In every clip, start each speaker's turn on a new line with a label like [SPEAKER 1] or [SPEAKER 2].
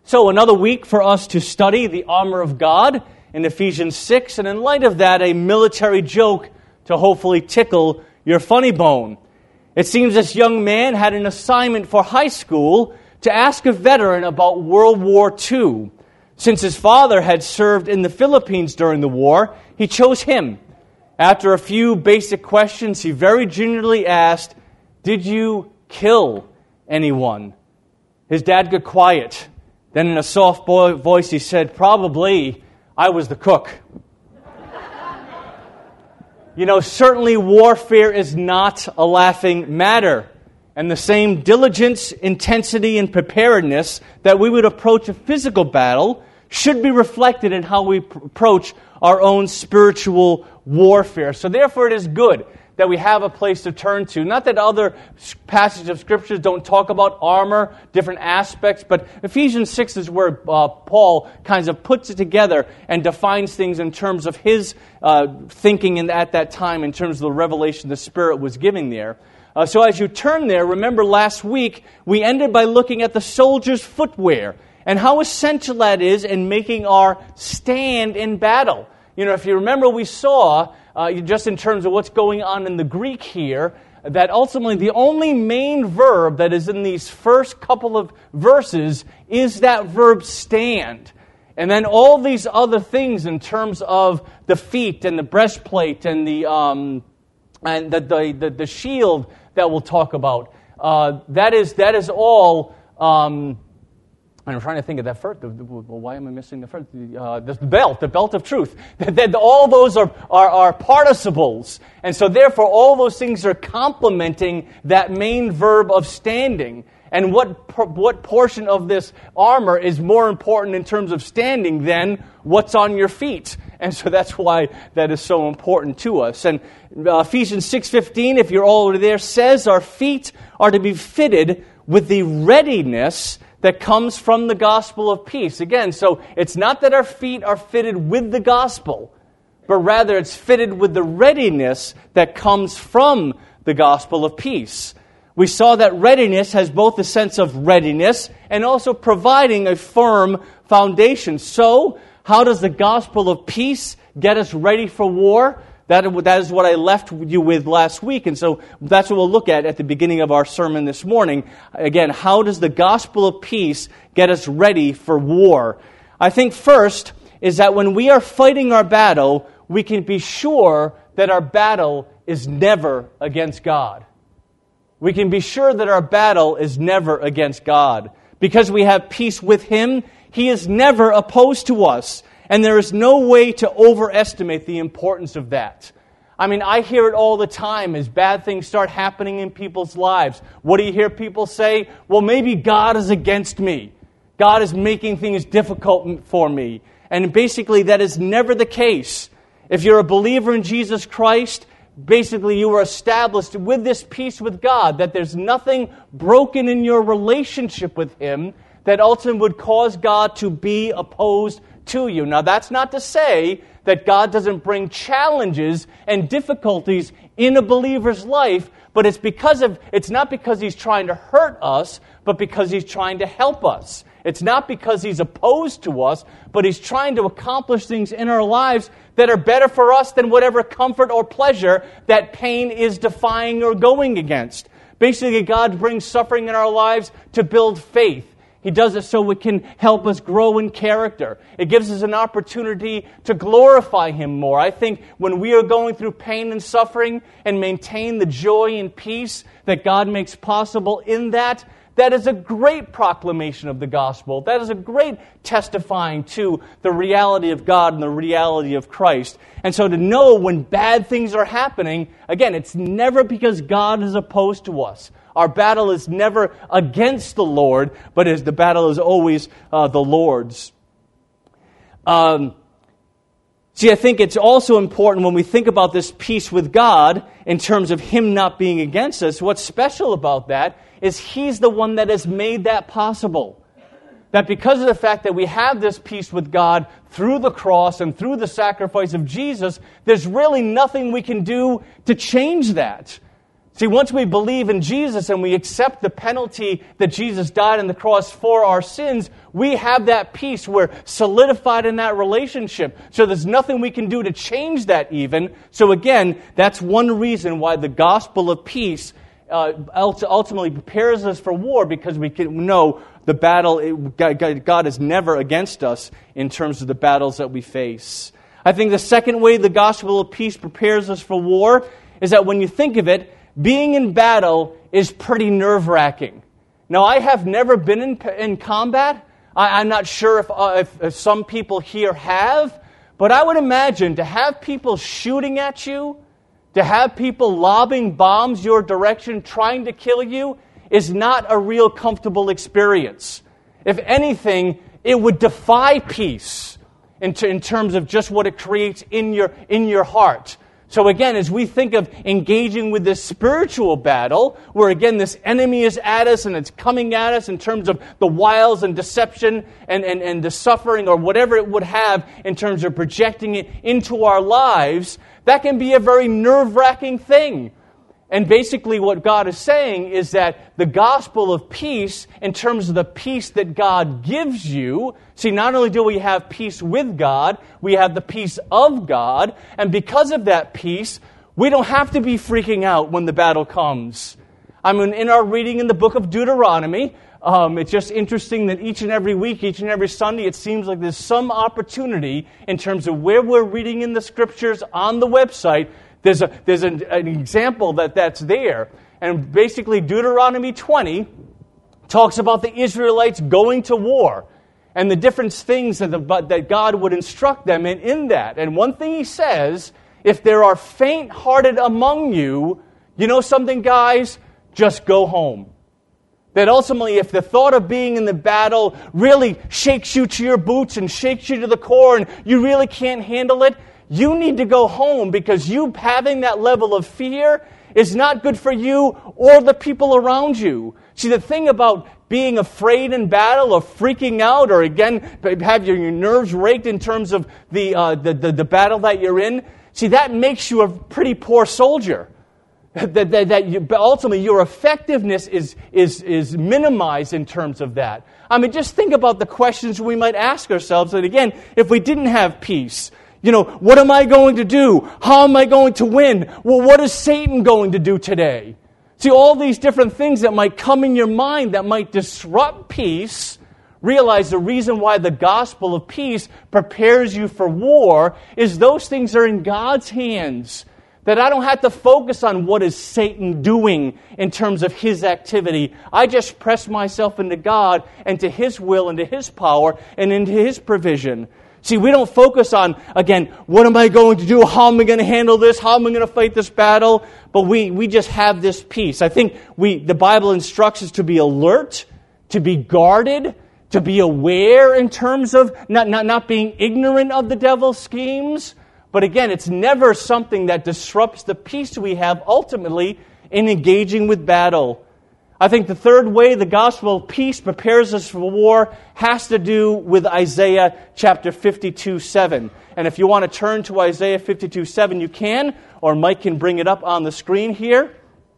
[SPEAKER 1] So another week for us to study the armor of God in Ephesians 6, and in light of that, a military joke to hopefully tickle your funny bone. It seems this young man had an assignment for high school to ask a veteran about World War II. Since his father had served in the Philippines during the war, he chose him. After a few basic questions, he very gingerly asked, "Did you kill anyone?" His dad got quiet. Then in a soft voice he said, "Probably. I was the cook." Certainly warfare is not a laughing matter. And the same diligence, intensity, and preparedness that we would approach a physical battle should be reflected in how we approach our own spiritual warfare. So therefore it is good that we have a place to turn to. Not that other passages of Scriptures don't talk about armor, different aspects, but Ephesians 6 is where Paul kind of puts it together and defines things in terms of his thinking at that time, in terms of the revelation the Spirit was giving there. So as you turn there, remember last week we ended by looking at the soldier's footwear and how essential that is in making our stand in battle. If you remember, we saw, just in terms of what's going on in the Greek here, that ultimately the only main verb that is in these first couple of verses is that verb stand. And then all these other things in terms of the feet and the breastplate and the shield that we'll talk about, that is all. I'm trying to think of that first. Why am I missing the first? The belt of truth. That all those are participles. And so therefore all those things are complementing that main verb of standing. And what portion of this armor is more important in terms of standing than what's on your feet? And so that's why that is so important to us. And Ephesians 6:15, if you're already there, says our feet are to be fitted with the readiness that comes from the gospel of peace. Again, so it's not that our feet are fitted with the gospel, but rather it's fitted with the readiness that comes from the gospel of peace. We saw that readiness has both a sense of readiness and also providing a firm foundation. So, how does the gospel of peace get us ready for war? That is what I left you with last week, and so that's what we'll look at the beginning of our sermon this morning. Again, how does the gospel of peace get us ready for war? I think first is that when we are fighting our battle, we can be sure that our battle is never against God. We can be sure that our battle is never against God. Because we have peace with Him, He is never opposed to us. And there is no way to overestimate the importance of that. I hear it all the time as bad things start happening in people's lives. What do you hear people say? Well, maybe God is against me. God is making things difficult for me. And basically, that is never the case. If you're a believer in Jesus Christ, basically you are established with this peace with God, that there's nothing broken in your relationship with Him that ultimately would cause God to be opposed to you. Now, that's not to say that God doesn't bring challenges and difficulties in a believer's life, but it's not because He's trying to hurt us, but because He's trying to help us. It's not because He's opposed to us, but He's trying to accomplish things in our lives that are better for us than whatever comfort or pleasure that pain is defying or going against. Basically, God brings suffering in our lives to build faith. He does it so it can help us grow in character. It gives us an opportunity to glorify Him more. I think when we are going through pain and suffering and maintain the joy and peace that God makes possible in that, that is a great proclamation of the gospel. That is a great testifying to the reality of God and the reality of Christ. And so to know when bad things are happening, again, it's never because God is opposed to us. Our battle is never against the Lord, but the battle is always the Lord's. I think it's also important when we think about this peace with God in terms of Him not being against us. What's special about that is He's the one that has made that possible. That because of the fact that we have this peace with God through the cross and through the sacrifice of Jesus, there's really nothing we can do to change that. See, once we believe in Jesus and we accept the penalty that Jesus died on the cross for our sins, we have that peace. We're solidified in that relationship. So there's nothing we can do to change that even. So again, that's one reason why the gospel of peace ultimately prepares us for war, because we can know the battle, God is never against us in terms of the battles that we face. I think the second way the gospel of peace prepares us for war is that when you think of it, being in battle is pretty nerve-wracking. Now, I have never been in combat. I'm not sure if some people here have, but I would imagine to have people shooting at you, to have people lobbing bombs your direction, trying to kill you, is not a real comfortable experience. If anything, it would defy peace in terms of just what it creates in your heart. So again, as we think of engaging with this spiritual battle, where again this enemy is at us and it's coming at us in terms of the wiles and deception and the suffering or whatever it would have in terms of projecting it into our lives, that can be a very nerve-wracking thing. And basically what God is saying is that the gospel of peace, in terms of the peace that God gives you, see, not only do we have peace with God, we have the peace of God, and because of that peace, we don't have to be freaking out when the battle comes. I mean, in our reading in the book of Deuteronomy, it's just interesting that each and every week, each and every Sunday, it seems like there's some opportunity in terms of where we're reading in the Scriptures on the website. There's an example that's there. And basically Deuteronomy 20 talks about the Israelites going to war and the different things that God would instruct them in that. And one thing he says, if there are faint-hearted among you, you know something, guys? Just go home. That ultimately, if the thought of being in the battle really shakes you to your boots and shakes you to the core and you really can't handle it, you need to go home, because you having that level of fear is not good for you or the people around you. See, the thing about being afraid in battle or freaking out or, again, have your nerves raked in terms of the battle that you're in, see, that makes you a pretty poor soldier. Ultimately, your effectiveness is minimized in terms of that. I mean, just think about the questions we might ask ourselves. And again, if we didn't have peace, what am I going to do? How am I going to win? Well, what is Satan going to do today? See, all these different things that might come in your mind that might disrupt peace. Realize the reason why the gospel of peace prepares you for war is those things are in God's hands. That I don't have to focus on what is Satan doing in terms of his activity. I just press myself into God and to His will and to His power and into His provision. See, we don't focus on, again, what am I going to do? How am I going to handle this? How am I going to fight this battle? But we just have this peace. I think the Bible instructs us to be alert, to be guarded, to be aware in terms of not being ignorant of the devil's schemes. But again, it's never something that disrupts the peace we have ultimately in engaging with battle. I think the third way the gospel of peace prepares us for war has to do with Isaiah chapter 52:7. And if you want to turn to Isaiah 52:7, you can, or Mike can bring it up on the screen here.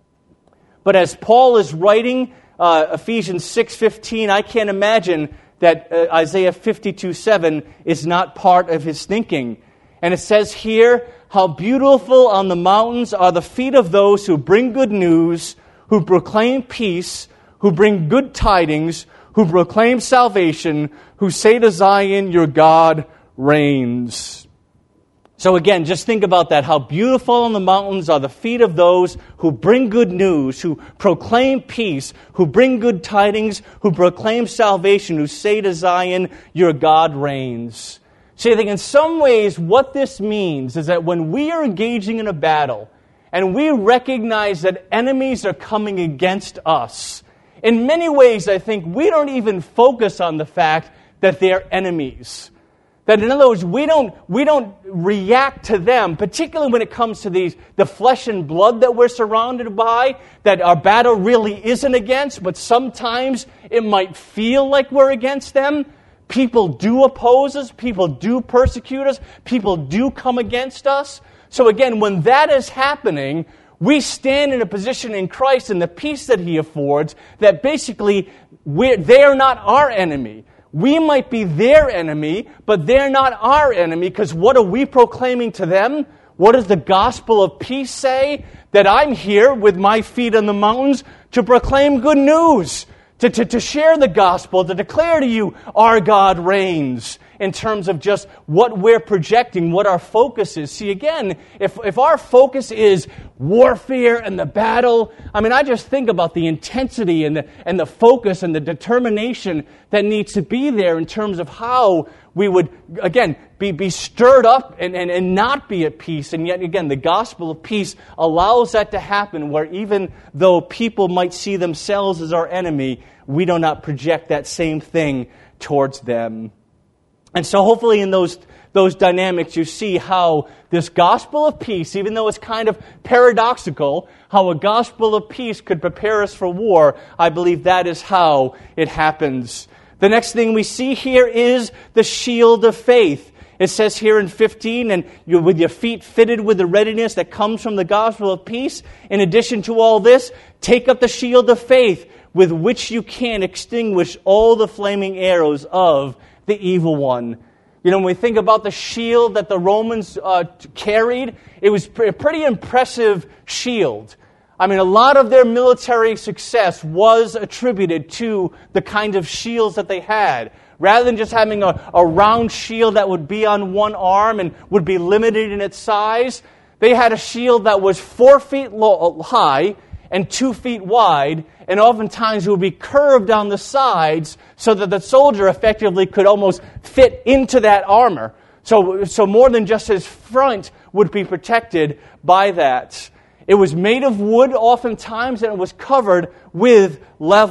[SPEAKER 1] But as Paul is writing Ephesians 6:15, I can't imagine that Isaiah 52:7 is not part of his thinking. And it says here, how beautiful on the mountains are the feet of those who bring good news, who proclaim peace, who bring good tidings, who proclaim salvation, who say to Zion, your God reigns. So again, just think about that. How beautiful on the mountains are the feet of those who bring good news, who proclaim peace, who bring good tidings, who proclaim salvation, who say to Zion, your God reigns. See, I think in some ways what this means is that when we are engaging in a battle, and we recognize that enemies are coming against us, in many ways, I think we don't even focus on the fact that they're enemies. That in other words, we don't react to them, particularly when it comes to the flesh and blood that we're surrounded by, that our battle really isn't against, but sometimes it might feel like we're against them. People do oppose us, people do persecute us, people do come against us. So again, when that is happening, We stand in a position in Christ and the peace that He affords that basically they're not our enemy. We might be their enemy, but they're not our enemy, because what are we proclaiming to them? What does the gospel of peace say? That I'm here with my feet on the mountains to proclaim good news, to share the gospel, to declare to you our God reigns, in terms of just what we're projecting, what our focus is. See, again, if our focus is warfare and the battle, I just think about the intensity and the focus and the determination that needs to be there in terms of how we would, again, be stirred up and not be at peace. And yet, again, the gospel of peace allows that to happen, where even though people might see themselves as our enemy, we do not project that same thing towards them. And so hopefully in those dynamics you see how this gospel of peace, even though it's kind of paradoxical, how a gospel of peace could prepare us for war. I believe that is how it happens. The next thing we see here is the shield of faith. It says here in 15, and you're with your feet fitted with the readiness that comes from the gospel of peace. In addition to all this, take up the shield of faith, with which you can extinguish all the flaming arrows of the evil one. When we think about the shield that the Romans carried, it was a pretty impressive shield. A lot of their military success was attributed to the kind of shields that they had. Rather than just having a round shield that would be on one arm and would be limited in its size, they had a shield that was 4 feet high and 2 feet wide, and oftentimes it would be curved on the sides so that the soldier effectively could almost fit into that armor. So more than just his front would be protected by that. It was made of wood oftentimes, and it was covered with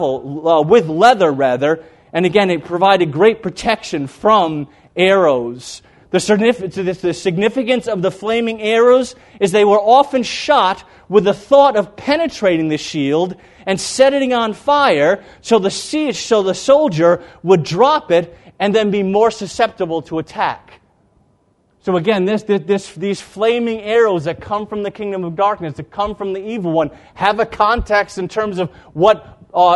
[SPEAKER 1] leather, and again, it provided great protection from arrows. The significance of the flaming arrows is they were often shot with the thought of penetrating the shield and setting it on fire, so the soldier would drop it and then be more susceptible to attack. So again, these flaming arrows that come from the kingdom of darkness, that come from the evil one, have a context in terms of what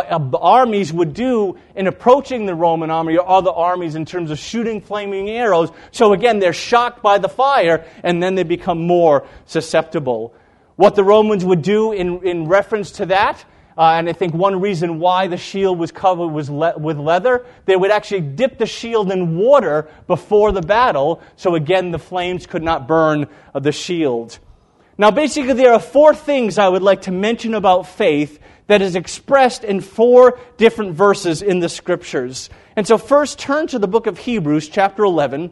[SPEAKER 1] armies would do in approaching the Roman army or other armies in terms of shooting flaming arrows. So again, they're shocked by the fire, and then they become more susceptible. What the Romans would do in reference to that, and I think one reason why the shield was covered with leather, they would actually dip the shield in water before the battle, so again the flames could not burn the shield. Now basically there are 4 things I would like to mention about faith that is expressed in 4 different verses in the Scriptures. And so first turn to the book of Hebrews, chapter 11,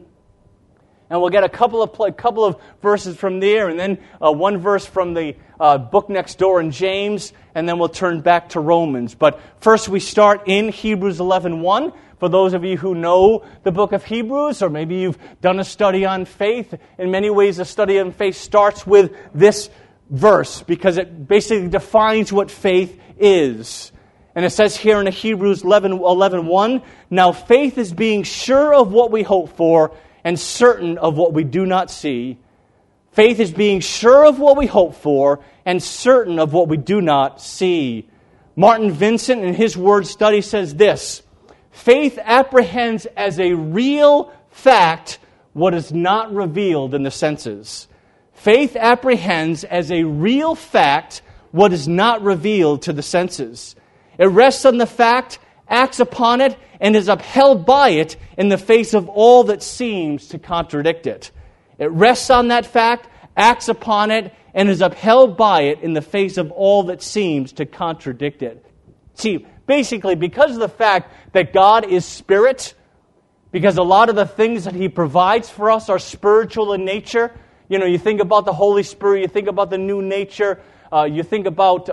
[SPEAKER 1] and we'll get a couple of verses from there, and then one verse from the book next door in James, and then we'll turn back to Romans. But first we start in Hebrews 11:1. For those of you who know the book of Hebrews, or maybe you've done a study on faith, in many ways the study on faith starts with this verse, because it basically defines what faith is. And it says here in Hebrews 11:1, now faith is being sure of what we hope for and certain of what we do not see. Faith is being sure of what we hope for and certain of what we do not see. Martin Vincent, in his word study, says this: faith apprehends as a real fact what is not revealed in the senses. Faith apprehends as a real fact what is not revealed to the senses. It rests on the fact, acts upon it, and is upheld by it in the face of all that seems to contradict it. It rests on that fact, acts upon it, and is upheld by it in the face of all that seems to contradict it. See, basically, because of the fact that God is spirit, because a lot of the things that He provides for us are spiritual in nature. You think about the Holy Spirit, you think about the new nature, you think about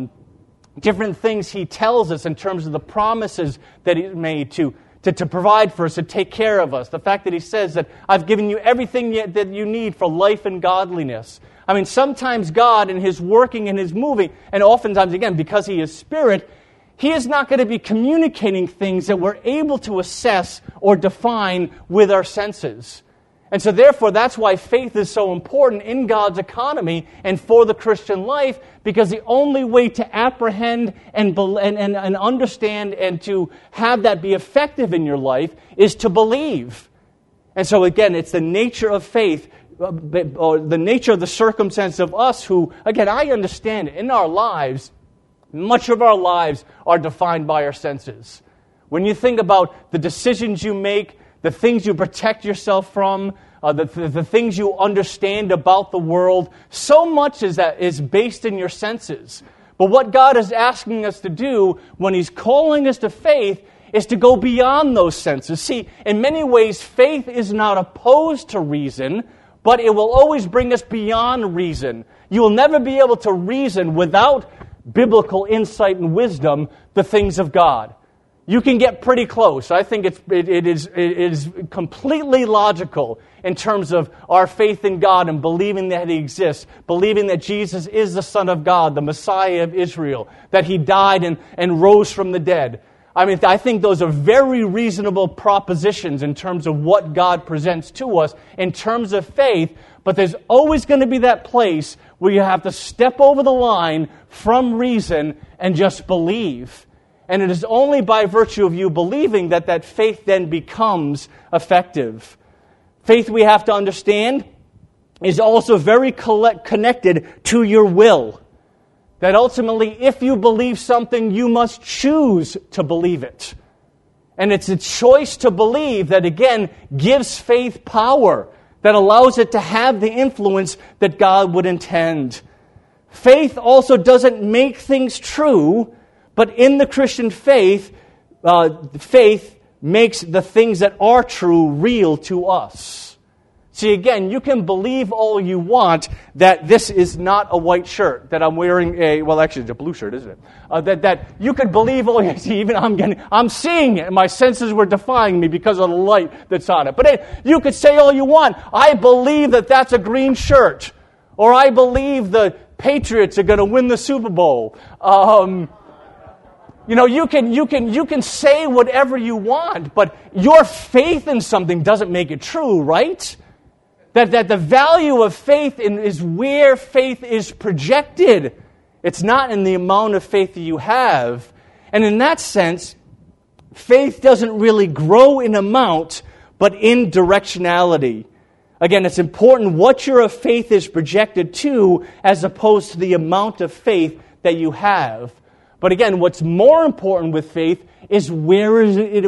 [SPEAKER 1] different things He tells us in terms of the promises that He made to provide for us, to take care of us. The fact that He says that I've given you everything that you need for life and godliness. Sometimes God in His working and His moving, and oftentimes, again, because He is Spirit, He is not going to be communicating things that we're able to assess or define with our senses. And so therefore, that's why faith is so important in God's economy and for the Christian life, because the only way to apprehend and understand and to have that be effective in your life is to believe. And so again, it's the nature of faith, or the nature of the circumstance of us who, again, I understand in our lives, much of our lives are defined by our senses. When you think about the decisions you make, the things you protect yourself from, the things you understand about the world, so much is based in your senses. But what God is asking us to do when He's calling us to faith is to go beyond those senses. See, in many ways, faith is not opposed to reason, but it will always bring us beyond reason. You will never be able to reason without biblical insight and wisdom the things of God. You can get pretty close. I think it is completely logical in terms of our faith in God and believing that He exists, believing that Jesus is the Son of God, the Messiah of Israel, that He died and rose from the dead. I mean, I think those are very reasonable propositions in terms of what God presents to us in terms of faith, but there's always going to be that place where you have to step over the line from reason and just believe. And it is only by virtue of you believing that faith then becomes effective. Faith, we have to understand, is also very connected to your will. That ultimately, if you believe something, you must choose to believe it. And it's a choice to believe that, again, gives faith power, that allows it to have the influence that God would intend. Faith also doesn't make things true, but in the Christian faith, faith makes the things that are true real to us. See, again, you can believe all you want that this is not a white shirt, that I'm wearing actually it's a blue shirt, isn't it? That you could believe all you see, even I'm seeing it, and my senses were defying me because of the light that's on it. But you could say all you want, I believe that that's a green shirt, or I believe the Patriots are going to win the Super Bowl. You can say whatever you want, but your faith in something doesn't make it true, right? That the value of faith is where faith is projected. It's not in the amount of faith that you have. And in that sense, faith doesn't really grow in amount, but in directionality. Again, it's important what your faith is projected to as opposed to the amount of faith that you have. But again, what's more important with faith is where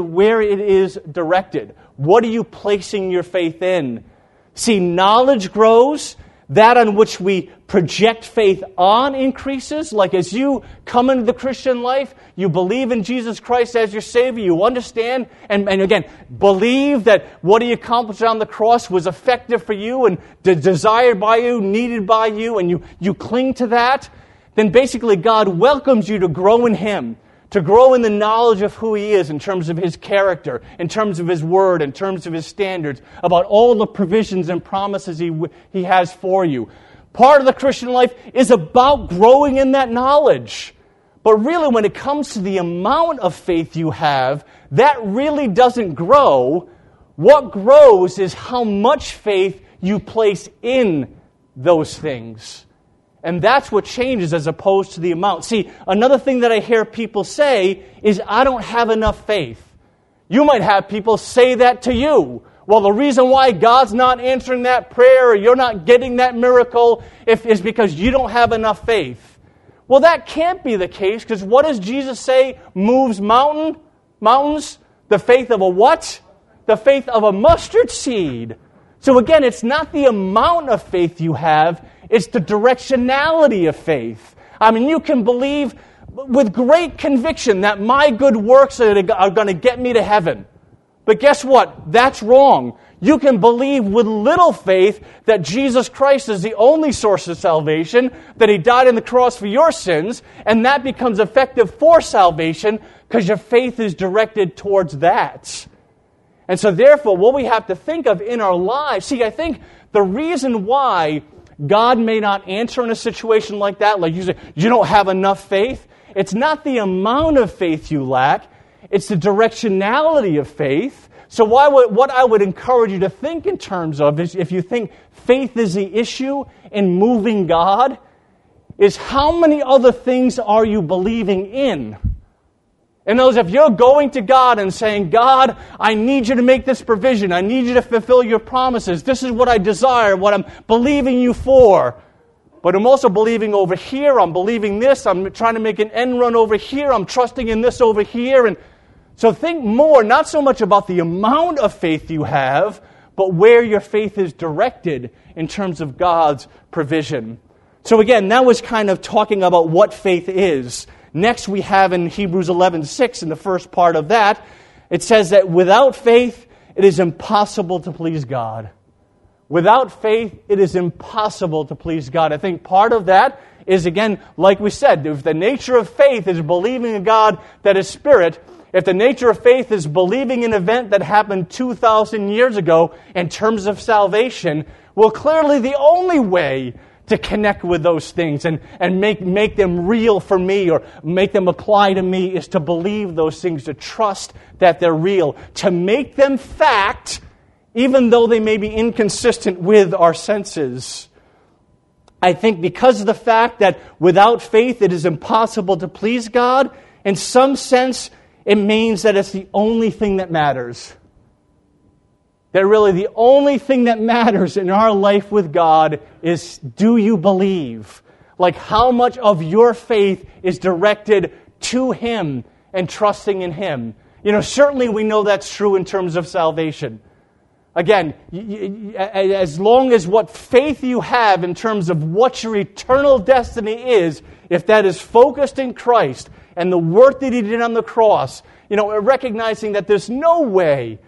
[SPEAKER 1] it is directed. What are you placing your faith in? See, knowledge grows. That on which we project faith on increases. Like as you come into the Christian life, you believe in Jesus Christ as your Savior, you understand, and again, believe that what He accomplished on the cross was effective for you and desired by you, needed by you, and you cling to that. Then basically God welcomes you to grow in Him, to grow in the knowledge of who He is in terms of His character, in terms of His Word, in terms of His standards, about all the provisions and promises He has for you. Part of the Christian life is about growing in that knowledge. But really, when it comes to the amount of faith you have, that really doesn't grow. What grows is how much faith you place in those things. And that's what changes as opposed to the amount. See, another thing that I hear people say is, I don't have enough faith. You might have people say that to you. Well, the reason why God's not answering that prayer or you're not getting that miracle is because you don't have enough faith. Well, that can't be the case, because what does Jesus say moves mountains? The faith of a what? The faith of a mustard seed. So again, it's not the amount of faith you have, it's the directionality of faith. I mean, you can believe with great conviction that my good works are going to get me to heaven. But guess what? That's wrong. You can believe with little faith that Jesus Christ is the only source of salvation, that He died on the cross for your sins, and that becomes effective for salvation because your faith is directed towards that. And so therefore, what we have to think of in our lives, see, I think the reason why God may not answer in a situation like that, like you say, you don't have enough faith, it's not the amount of faith you lack, it's the directionality of faith. So what I would encourage you to think in terms of is, if you think faith is the issue in moving God, is how many other things are you believing in? In other words, if you're going to God and saying, God, I need you to make this provision. I need you to fulfill your promises. This is what I desire, what I'm believing you for. But I'm also believing over here. I'm believing this. I'm trying to make an end run over here. I'm trusting in this over here. And so think more, not so much about the amount of faith you have, but where your faith is directed in terms of God's provision. So again, that was kind of talking about what faith is. Next we have in Hebrews 11:6, in the first part of that, it says that without faith, it is impossible to please God. Without faith, it is impossible to please God. I think part of that is, again, like we said, if the nature of faith is believing in God that is spirit, if the nature of faith is believing an event that happened 2,000 years ago in terms of salvation, well, clearly the only way to connect with those things and make them real for me or make them apply to me is to believe those things, to trust that they're real, to make them fact, even though they may be inconsistent with our senses. I think because of the fact that without faith it is impossible to please God, in some sense it means that it's the only thing that matters. That really the only thing that matters in our life with God is, do you believe? Like, how much of your faith is directed to Him and trusting in Him? You know, certainly we know that's true in terms of salvation. Again, as long as what faith you have in terms of what your eternal destiny is, if that is focused in Christ and the work that He did on the cross, you know, recognizing that there's no way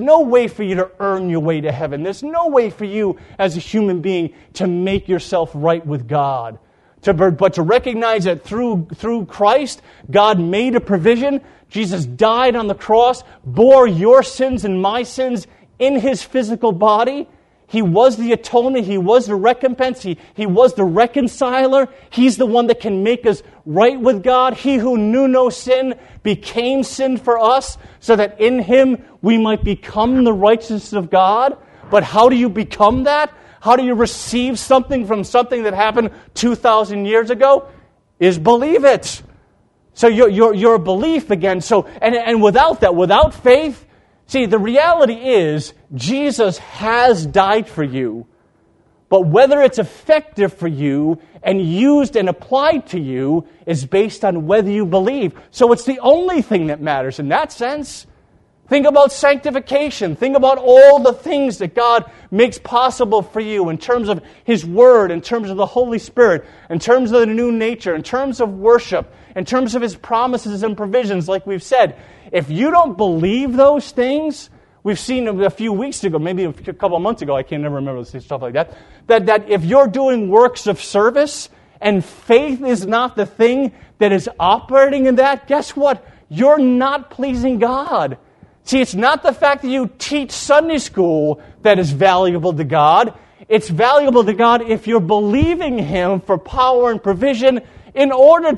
[SPEAKER 1] for you to earn your way to heaven. There's no way for you as a human being to make yourself right with God. But to recognize that through Christ, God made a provision. Jesus died on the cross, bore your sins and my sins in His physical body. He was the atonement. He was the recompense. He was the reconciler. He's the one that can make us right with God. He who knew no sin became sin for us so that in Him we might become the righteousness of God. But how do you become that? How do you receive something from something that happened 2,000 years ago? Is believe it. So your belief again. So and without that, without faith, see, the reality is Jesus has died for you. But whether it's effective for you and used and applied to you is based on whether you believe. So it's the only thing that matters in that sense. Think about sanctification. Think about all the things that God makes possible for you in terms of His Word, in terms of the Holy Spirit, in terms of the new nature, in terms of worship, in terms of His promises and provisions, like we've said. If you don't believe those things, we've seen a few weeks ago, maybe a couple of months ago, I can't never remember stuff like that, that if you're doing works of service and faith is not the thing that is operating in that, guess what? You're not pleasing God. See, it's not the fact that you teach Sunday school that is valuable to God. It's valuable to God if you're believing Him for power and provision in order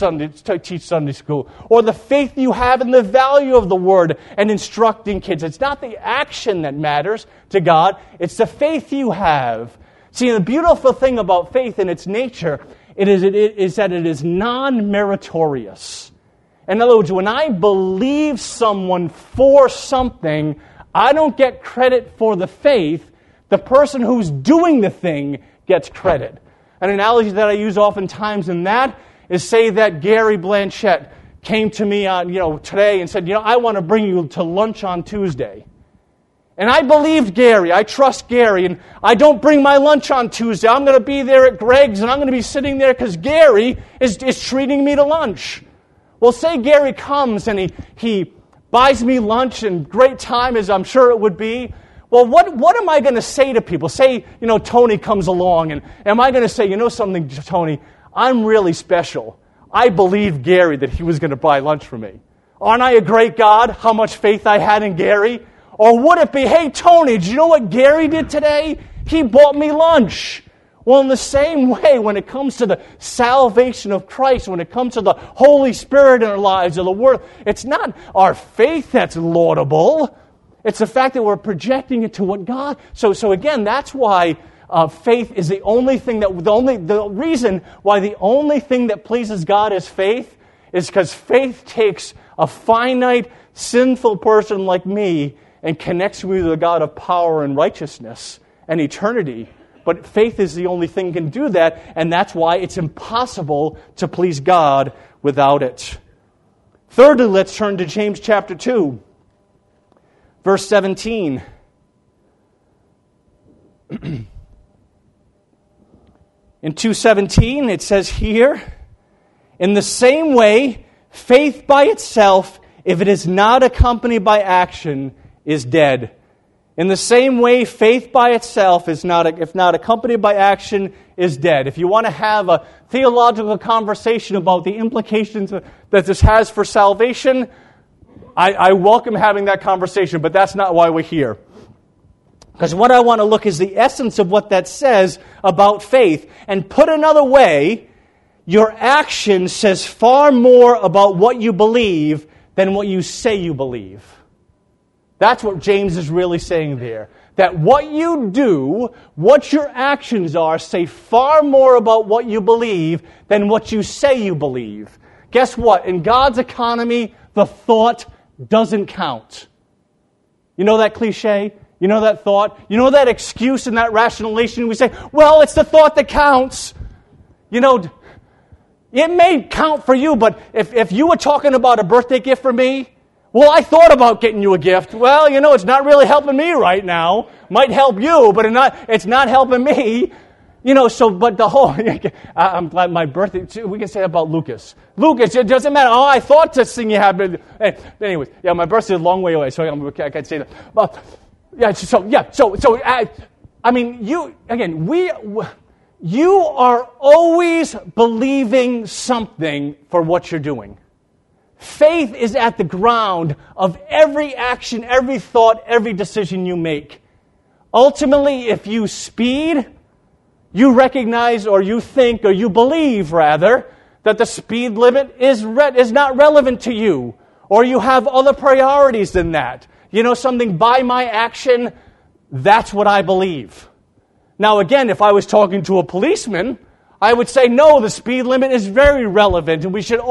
[SPEAKER 1] to teach Sunday school, or the faith you have in the value of the Word and instructing kids. It's not the action that matters to God, it's the faith you have. See, the beautiful thing about faith in its nature is that it is non-meritorious. In other words, when I believe someone for something, I don't get credit for the faith. The person who's doing the thing gets credit. An analogy that I use oftentimes in that is, say that Gary Blanchett came to me today and said, I want to bring you to lunch on Tuesday. And I believed Gary. I trust Gary. And I don't bring my lunch on Tuesday. I'm going to be there at Greg's and I'm going to be sitting there because Gary is treating me to lunch. Well, say Gary comes and he buys me lunch and great time, as I'm sure it would be. Well, what am I going to say to people? Say, Tony comes along, and am I going to say, something, Tony, I'm really special. I believed Gary that he was going to buy lunch for me. Aren't I a great God? How much faith I had in Gary? Or would it be, hey, Tony, did you know what Gary did today? He bought me lunch. Well, in the same way, when it comes to the salvation of Christ, when it comes to the Holy Spirit in our lives, or the Word, it's not our faith that's laudable. It's the fact that we're projecting it to what God... So again, that's why faith is the only thing that... The reason why the only thing that pleases God is faith is because faith takes a finite, sinful person like me and connects me with a God of power and righteousness and eternity. But faith is the only thing that can do that, and that's why it's impossible to please God without it. Thirdly, let's turn to James chapter 2, verse 17. In 2:17, it says here, in the same way, faith by itself, if it is not accompanied by action, is dead. In the same way, faith by itself, if not accompanied by action, is dead. If you want to have a theological conversation about the implications that this has for salvation, I welcome having that conversation, but that's not why we're here. Because what I want to look is the essence of what that says about faith. And put another way, your action says far more about what you believe than what you say you believe. That's what James is really saying there. That what you do, what your actions are, say far more about what you believe than what you say you believe. Guess what? In God's economy, the thought doesn't count. You know that cliche? You know that thought? You know that excuse and that rationalization? We say, well, it's the thought that counts. You know, it may count for you, but if you were talking about a birthday gift for me, well, I thought about getting you a gift. Well, you know, it's not really helping me right now. Might help you, but it's not helping me. You know, but the whole... I'm glad my birthday... We can say that about Lucas. Lucas, it doesn't matter. Oh, I thought this thing you had... Anyways, yeah, my birthday's a long way away, so I can't say that. But, I mean, you are always believing something for what you're doing. Faith is at the ground of every action, every thought, every decision you make. Ultimately, if you speed, you recognize or you think or you believe, rather, that the speed limit is not relevant to you, or you have other priorities than that. You know something, by my action, that's what I believe. Now again, if I was talking to a policeman, I would say, no, the speed limit is very relevant, and we should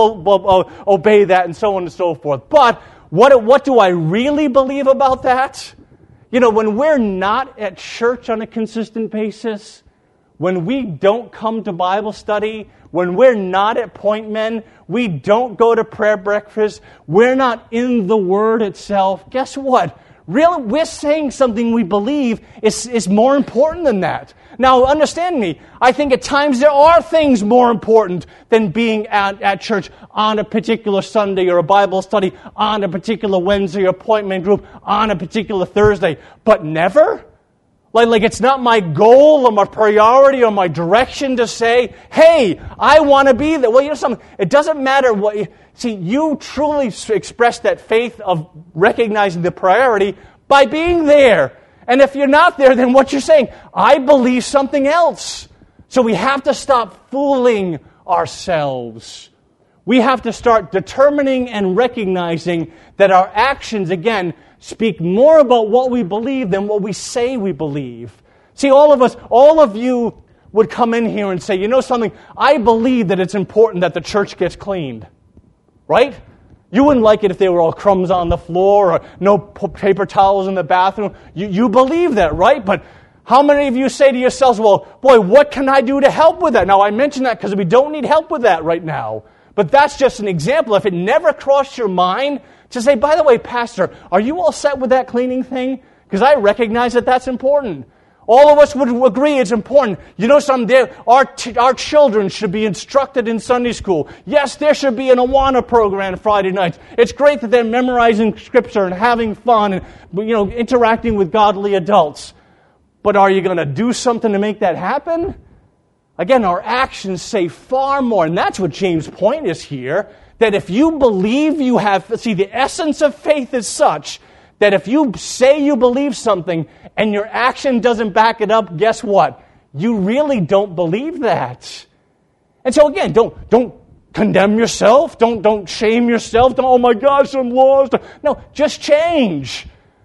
[SPEAKER 1] all obey that, and so on and so forth. But what do I really believe about that? You know, when we're not at church on a consistent basis, when we don't come to Bible study, when we're not at Point Men, we don't go to prayer breakfast, we're not in the Word itself, guess what? Really, we're saying something we believe is more important than that. Now, understand me, I think at times there are things more important than being at church on a particular Sunday or a Bible study on a particular Wednesday or appointment group on a particular Thursday, but never? Like it's not my goal or my priority or my direction to say, hey, I want to be there. Well, you know something, it doesn't matter what... See, you truly express that faith of recognizing the priority by being there. And if you're not there, then what you're saying, I believe something else. So we have to stop fooling ourselves. We have to start determining and recognizing that our actions, again, speak more about what we believe than what we say we believe. See, all of you would come in here and say, you know something, I believe that it's important that the church gets cleaned. Right? You wouldn't like it if there were all crumbs on the floor or no paper towels in the bathroom. You believe that, right? But how many of you say to yourselves, well, boy, what can I do to help with that? Now, I mention that because we don't need help with that right now. But that's just an example. If it never crossed your mind to say, by the way, Pastor, are you all set with that cleaning thing? Because I recognize that that's important. All of us would agree it's important. You know something, our children should be instructed in Sunday school. Yes, there should be an Awana program Friday nights. It's great that they're memorizing Scripture and having fun and interacting with godly adults. But are you going to do something to make that happen? Again, our actions say far more. And that's what James' point is here. That if you believe you have... See, the essence of faith is such that if you say you believe something and your action doesn't back it up, guess what? You really don't believe that. And so again, don't condemn yourself. Don't shame yourself. Oh my gosh, I'm lost. No, just change.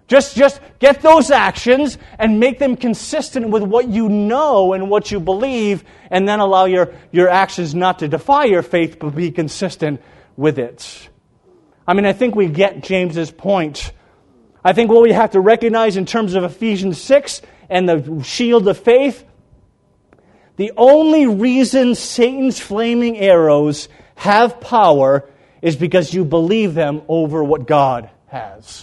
[SPEAKER 1] Just get those actions and make them consistent with what you know and what you believe, and then allow your actions not to defy your faith, but be consistent with it. I mean, I think we get James's point. I think what we have to recognize in terms of Ephesians 6 and the shield of faith, the only reason Satan's flaming arrows have power is because you believe them over what God has.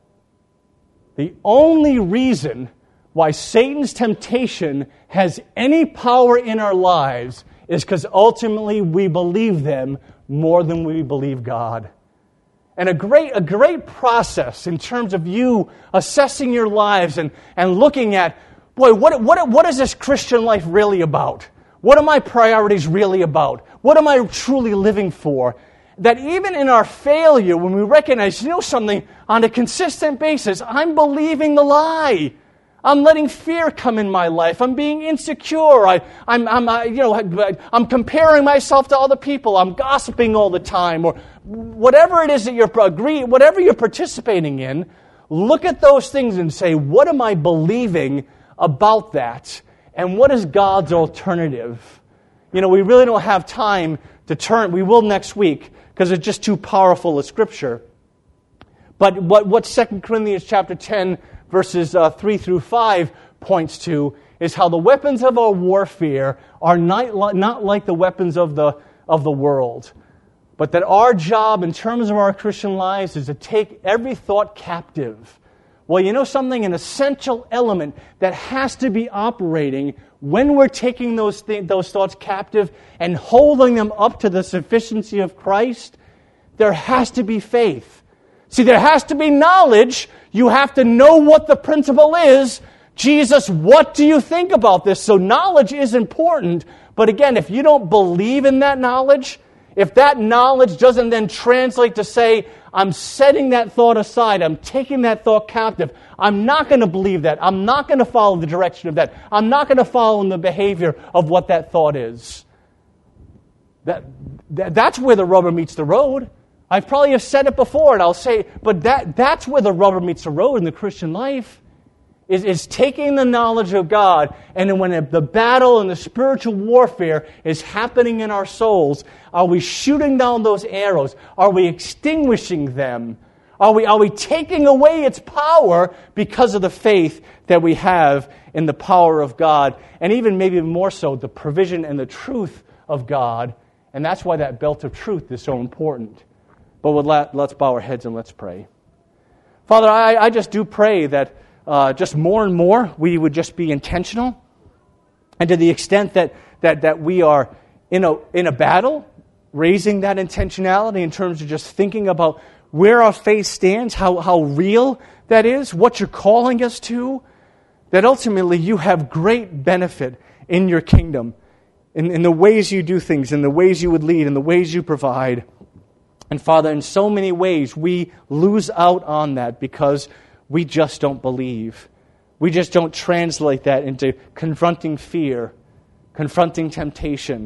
[SPEAKER 1] The only reason why Satan's temptation has any power in our lives is because ultimately we believe them more than we believe God. And a great process in terms of you assessing your lives and looking at, boy, what is this Christian life really about? What are my priorities really about? What am I truly living for? That even in our failure, when we recognize, something, on a consistent basis, I'm believing the lie. I'm letting fear come in my life. I'm being insecure. I'm comparing myself to other people. I'm gossiping all the time, or whatever it is that whatever you're participating in. Look at those things and say, what am I believing about that? And what is God's alternative? We really don't have time to turn. We will next week because it's just too powerful a scripture. But what 2 Corinthians chapter 10, verses 3 through 5 points to is how the weapons of our warfare are not like the weapons of the world, but that our job in terms of our Christian lives is to take every thought captive. Well, something, an essential element that has to be operating when we're taking those thoughts captive and holding them up to the sufficiency of Christ, there has to be faith. See, there has to be knowledge. You have to know what the principle is. Jesus, what do you think about this? So knowledge is important. But again, if you don't believe in that knowledge, if that knowledge doesn't then translate to say, I'm setting that thought aside, I'm taking that thought captive, I'm not going to believe that, I'm not going to follow the direction of that, I'm not going to follow in the behavior of what that thought is. That's where the rubber meets the road. I probably have said it before, and I'll say, but that's where the rubber meets the road in the Christian life, is taking the knowledge of God, and then when the battle and the spiritual warfare is happening in our souls, are we shooting down those arrows? Are we extinguishing them? Are we taking away its power because of the faith that we have in the power of God, and even maybe more so, the provision and the truth of God? And that's why that belt of truth is so important. But let's bow our heads and let's pray. Father, I just do pray that just more and more we would just be intentional. And to the extent that we are in a battle, raising that intentionality in terms of just thinking about where our faith stands, how real that is, what you're calling us to, that ultimately you have great benefit in your kingdom, in the ways you do things, in the ways you would lead, in the ways you provide. And Father, in so many ways, we lose out on that because we just don't believe. We just don't translate that into confronting fear, confronting temptation,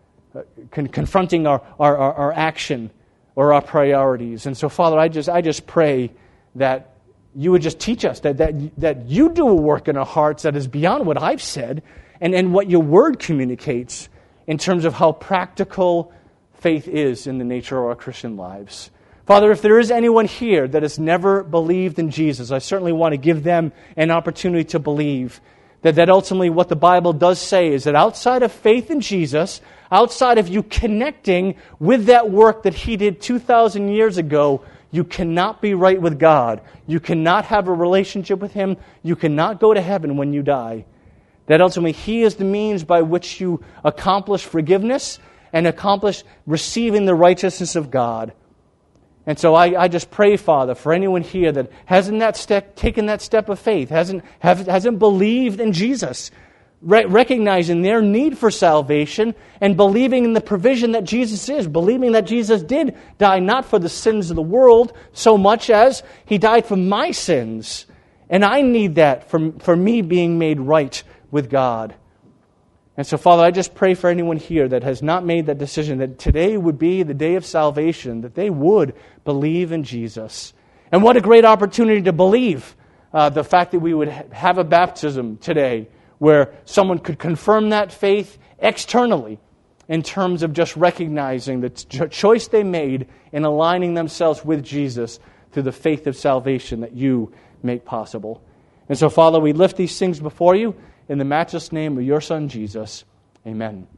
[SPEAKER 1] confronting our action or our priorities. And so, Father, I just pray that you would just teach us, that you do a work in our hearts that is beyond what I've said and what your word communicates in terms of how practical faith is in the nature of our Christian lives. Father, if there is anyone here that has never believed in Jesus, I certainly want to give them an opportunity to believe that ultimately what the Bible does say is that outside of faith in Jesus, outside of you connecting with that work that He did 2,000 years ago, you cannot be right with God. You cannot have a relationship with Him. You cannot go to heaven when you die. That ultimately He is the means by which you accomplish forgiveness and accomplish receiving the righteousness of God. And so I just pray, Father, for anyone here that hasn't taken that step of faith, hasn't believed in Jesus, recognizing their need for salvation and believing in the provision that Jesus is, believing that Jesus did die not for the sins of the world so much as He died for my sins. And I need that for me being made right with God. And so, Father, I just pray for anyone here that has not made that decision, that today would be the day of salvation, that they would believe in Jesus. And what a great opportunity to believe. the fact that we would have a baptism today where someone could confirm that faith externally in terms of just recognizing the choice they made in aligning themselves with Jesus through the faith of salvation that you make possible. And so, Father, we lift these things before you in the matchless name of your Son, Jesus. Amen.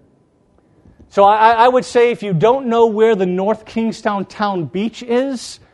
[SPEAKER 1] So I would say if you don't know where the North Kingstown Town Beach is,